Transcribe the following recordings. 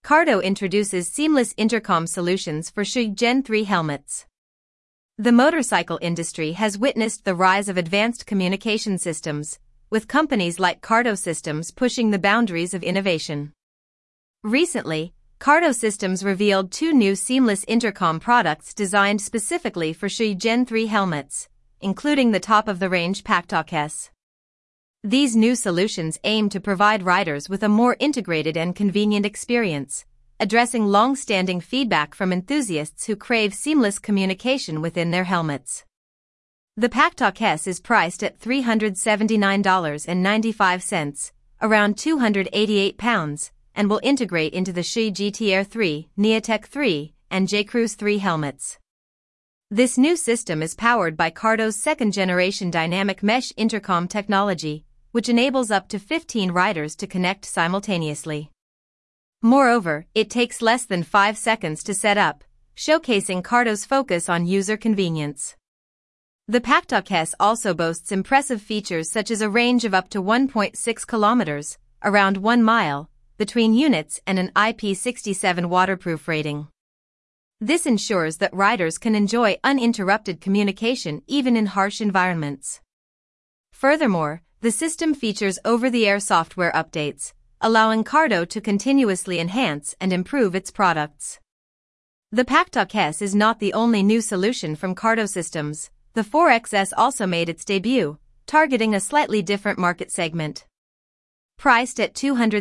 Cardo introduces seamless intercom solutions for Shui Gen 3 helmets. The motorcycle industry has witnessed the rise of advanced communication systems, with companies like Cardo Systems pushing the boundaries of innovation. Recently, Cardo Systems revealed two new seamless intercom products designed specifically for Shui Gen 3 helmets, including the top-of-the-range PacTalk S. These new solutions aim to provide riders with a more integrated and convenient experience, addressing long-standing feedback from enthusiasts who crave seamless communication within their helmets. The PacTalk S is priced at $379.95, around £288, and will integrate into the Shui GT-R 3, Neotech 3, and J-Cruise 3 helmets. This new system is powered by Cardo's second-generation dynamic mesh intercom technology, which enables up to 15 riders to connect simultaneously. Moreover, it takes less than 5 seconds to set up, showcasing Cardo's focus on user convenience. The PacTalk S also boasts impressive features such as a range of up to 1.6 kilometers, around 1 mile, between units and an IP67 waterproof rating. This ensures that riders can enjoy uninterrupted communication even in harsh environments. Furthermore, the system features over-the-air software updates, allowing Cardo to continuously enhance and improve its products. The PacTalk S is not the only new solution from Cardo Systems. The 4XS also made its debut, targeting a slightly different market segment. Priced at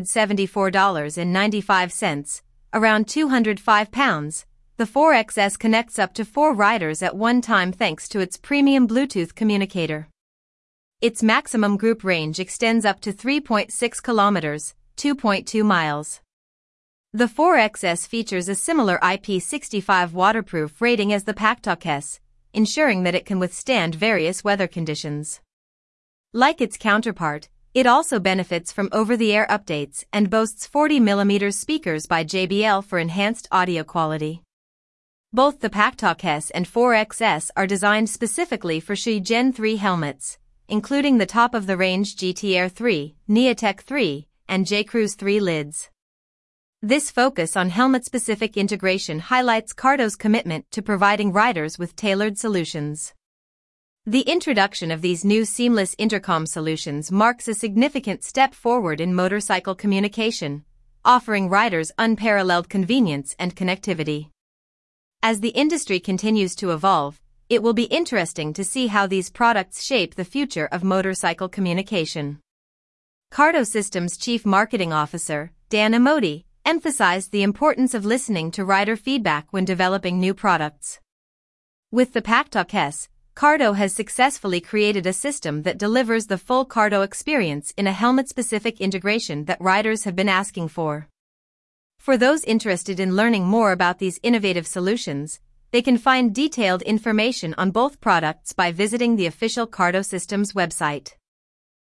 $274.95, around £205, the 4XS connects up to 4 riders at one time thanks to its premium Bluetooth communicator. Its maximum group range extends up to 3.6 kilometers, 2.2 miles. The 4XS features a similar IP65 waterproof rating as the PacTalk S, ensuring that it can withstand various weather conditions. Like its counterpart, it also benefits from over-the-air updates and boasts 40mm speakers by JBL for enhanced audio quality. Both the PacTalk S and 4XS are designed specifically for Shui Gen 3 helmets, including the top-of-the-range GT-R 3, Neotech 3, and J-Cruise 3 lids. This focus on helmet-specific integration highlights Cardo's commitment to providing riders with tailored solutions. The introduction of these new seamless intercom solutions marks a significant step forward in motorcycle communication, offering riders unparalleled convenience and connectivity. As the industry continues to evolve, it will be interesting to see how these products shape the future of motorcycle communication. Cardo Systems Chief Marketing Officer, Dan Amoti, emphasized the importance of listening to rider feedback when developing new products. With the PacTalk S, Cardo has successfully created a system that delivers the full Cardo experience in a helmet-specific integration that riders have been asking for. For those interested in learning more about these innovative solutions, they can find detailed information on both products by visiting the official Cardo Systems website.